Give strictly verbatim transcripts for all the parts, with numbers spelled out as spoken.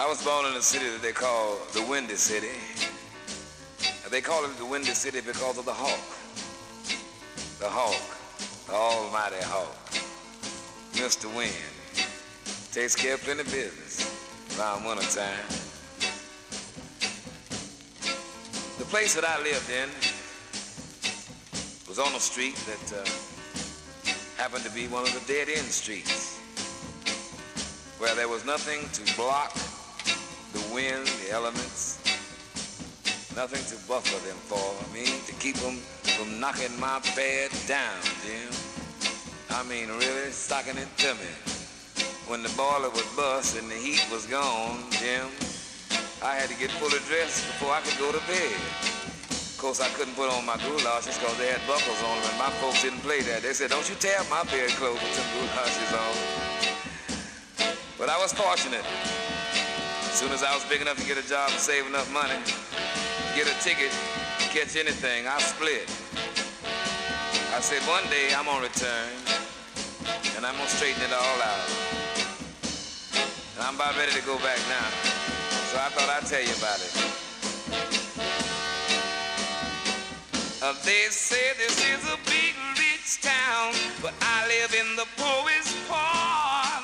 I was born in a city that they call the Windy City. They call it the Windy City because of the hawk. The hawk, the almighty hawk, Mister Wind, takes care of plenty of business around winter time. The place that I lived in was on a street that uh, happened to be one of the dead-end streets, where there was nothing to block the wind, the elements, nothing to buffer them for me, to keep them from knocking my bed down, Jim. I mean, really stocking it to me. When the boiler would bust and the heat was gone, Jim, I had to get fully dressed before I could go to bed. Of course, I couldn't put on my goulashes because they had buckles on them, and my folks didn't play that. They said, don't you tear up my bed clothes with some goulashes on. But I was fortunate. As soon as I was big enough to get a job and save enough money, get a ticket, catch anything, I split. I said, one day I'm gonna return, and I'm gonna straighten it all out. And I'm about ready to go back now. So I thought I'd tell you about it. Uh, they say this is a big, rich town, but I live in the poorest part.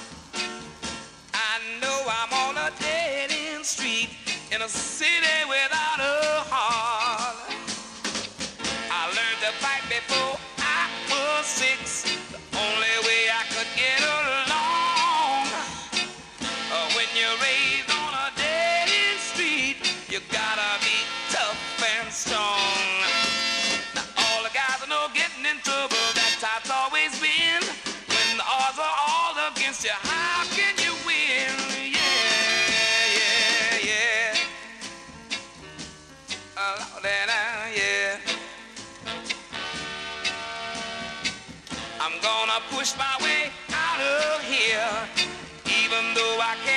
I know I'm on a dead-end street in a city without a heart. I learned to fight before I was six. The only way I could get along. Uh, when you're raised on a dead-end street, you gotta be tough and strong. Now all the guys I know getting in trouble, that's how it's always been. When the odds are all against you, how can you win? Yeah, yeah, yeah. Oh, that I, yeah. I'm gonna push my way out of here, even though I can't.